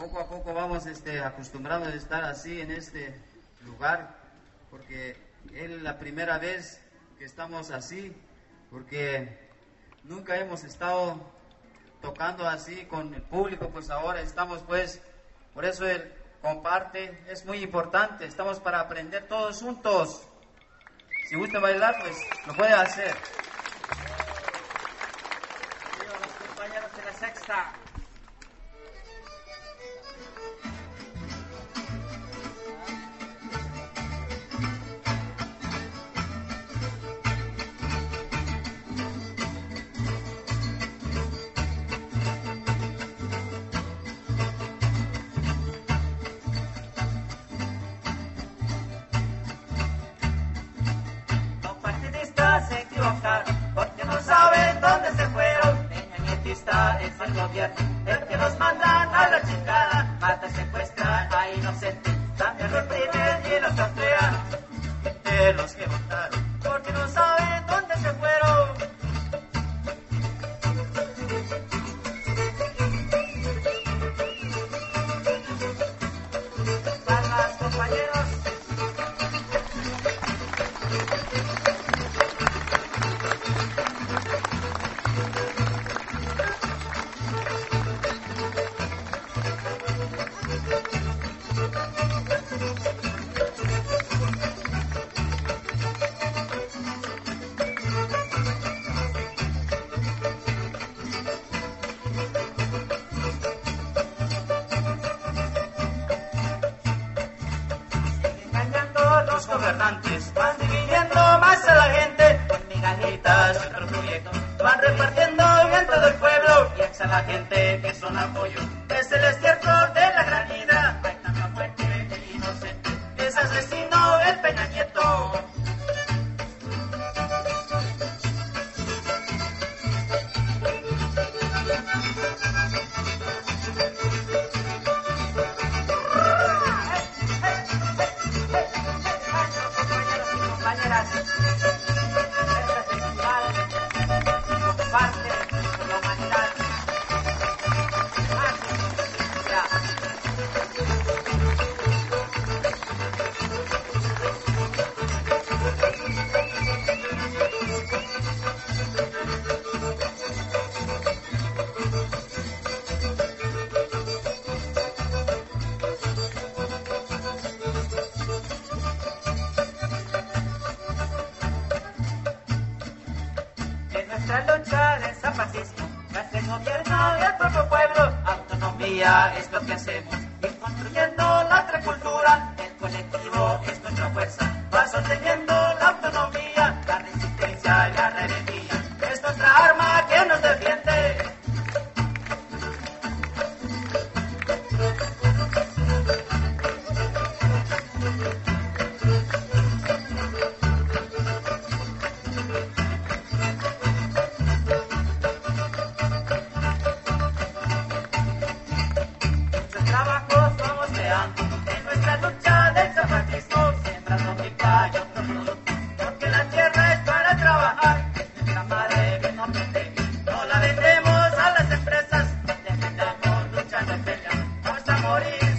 poco a poco vamos acostumbrados a estar así en este lugar, porque es la primera vez que estamos así, porque nunca hemos estado tocando así con el público, pues ahora estamos pues, por eso el comparte es muy importante, estamos para aprender todos juntos. Si gusta bailar, pues lo puede hacer. Los compañeros de la sexta. Porque no saben dónde se fueron. Peñañetista es el gobierno, el que nos mandan a la chingada. Mata, secuestra a inocentes, también reprimen y los castigan. De los que votaron, porque no saben dónde se fueron. Palmas, compañeros. Los gobernantes van dividiendo más a la gente con migajitas y otros proyectos, van repartiendo bien todo el pueblo y echa a la gente que son apoyo. Es el estiércol de la gran vida, hay tanta muerte de inocente, es asesino el Peña Nieto. Nuestra lucha de zapatismo, clase gobierno y el propio pueblo, autonomía es lo que hacemos, ir construyendo la otra cultura, el colectivo es nuestra fuerza, va sosteniendo la autonomía, la resistencia y la rebeldía, es nuestra arma que nos defiende. En nuestra lucha del zapatismo, sembrando mi calle otro producto, porque la tierra es para trabajar, es nuestra madre que nos protege, no la vendemos a las empresas, defendamos, luchando en pelea, vamos a morir.